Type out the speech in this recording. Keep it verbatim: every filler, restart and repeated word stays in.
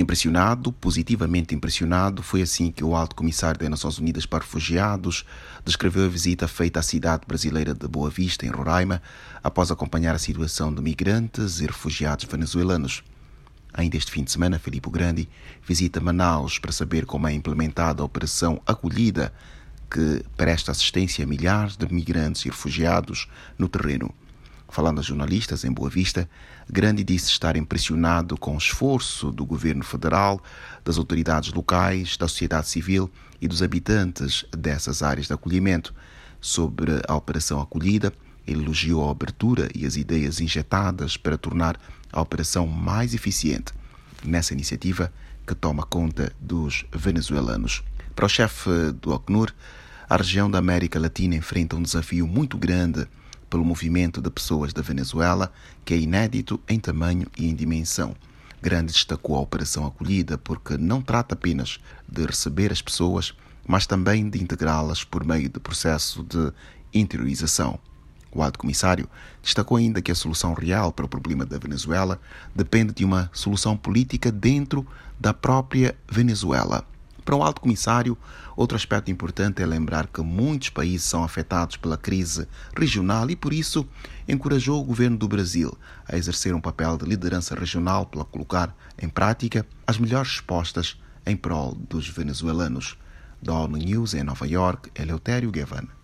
Impressionado, positivamente impressionado, foi assim que o Alto Comissário das Nações Unidas para Refugiados descreveu a visita feita à cidade brasileira de Boa Vista, em Roraima, após acompanhar a situação de migrantes e refugiados venezuelanos. Ainda este fim de semana, Filipe Grande visita Manaus para saber como é implementada a Operação Acolhida, que presta assistência a milhares de migrantes e refugiados no terreno. Falando a jornalistas em Boa Vista, Grande disse estar impressionado com o esforço do governo federal, das autoridades locais, da sociedade civil e dos habitantes dessas áreas de acolhimento. Sobre a Operação Acolhida, ele elogiou a abertura e as ideias injetadas para tornar a operação mais eficiente nessa iniciativa que toma conta dos venezuelanos. Para o chefe do Acnur, a região da América Latina enfrenta um desafio muito grande pelo movimento de pessoas da Venezuela, que é inédito em tamanho e em dimensão. Grande destacou a Operação Acolhida porque não trata apenas de receber as pessoas, mas também de integrá-las por meio do processo de interiorização. O Alto Comissário destacou ainda que a solução real para o problema da Venezuela depende de uma solução política dentro da própria Venezuela. Para o Alto Comissário, outro aspecto importante é lembrar que muitos países são afetados pela crise regional e, por isso, encorajou o governo do Brasil a exercer um papel de liderança regional para colocar em prática as melhores respostas em prol dos venezuelanos. Da ONU News em Nova York, Eleutério Gavan.